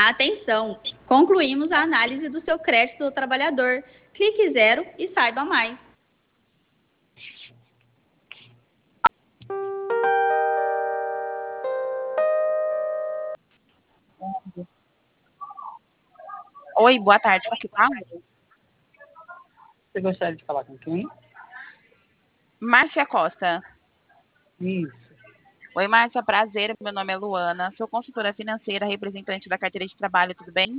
Atenção! Concluímos a análise do seu crédito do trabalhador. Clique 0 e saiba mais. Oi, boa tarde, com que fala? Você gostaria de falar com quem? Márcia Costa. Isso. Oi, Márcia, prazer. Meu nome é Luana. Sou consultora financeira, representante da carteira de trabalho, tudo bem?